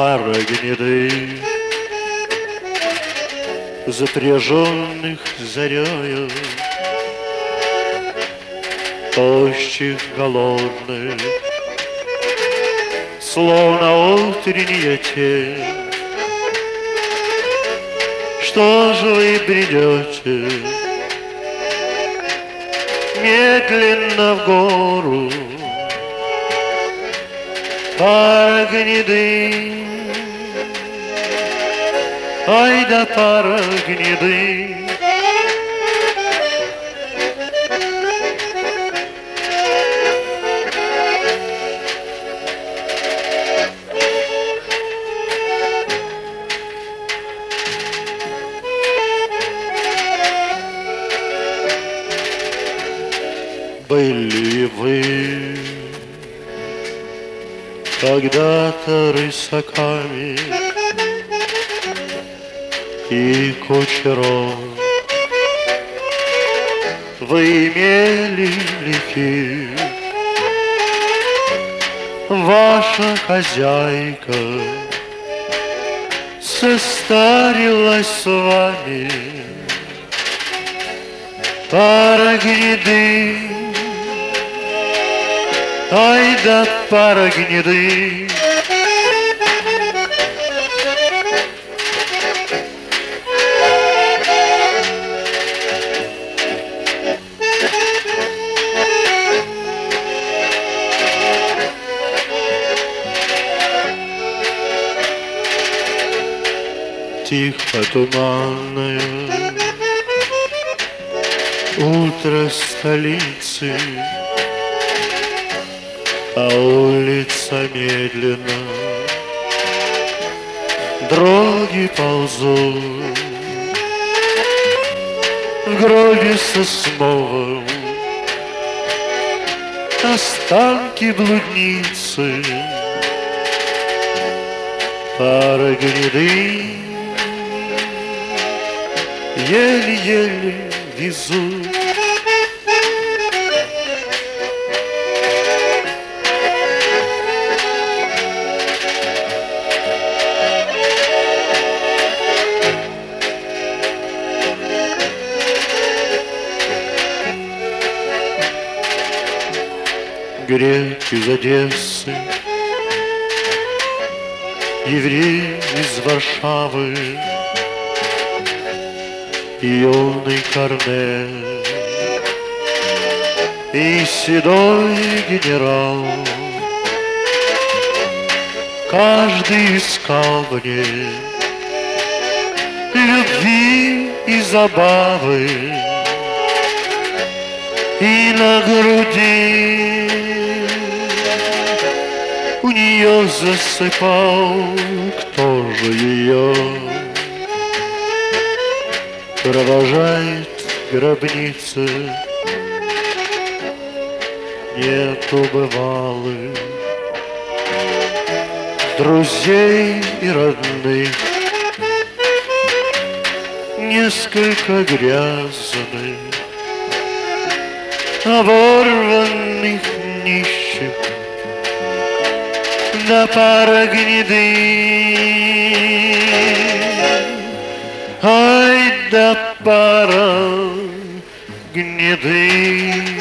пара гнедых, запряженных зарею, тощих, голодных, словно утренняя тень. Что же вы бредете медленно в гору? Пара гнедых, ай да пара гнедых. Были вы когда-то рысаками и кучером, вы имели лихих, ваша хозяйка состарилась с вами, пара гнедых, ай да пара гнедых. Тихо туманное утро столицы, а улица медленно дроги ползут в гробе сосновом, останки блудницы, пара гнедых еле-еле везут. Грек из Одессы, еврей из Варшавы, юный Корнель и седой генерал. Каждый искал мне любви и забавы, и на груди у нее засыпал, кто же ее провожает в гробнице. Нету бывалых друзей и родных, несколько грязных, оборванных нищих, да пара гнедых, ай да пара гнедых.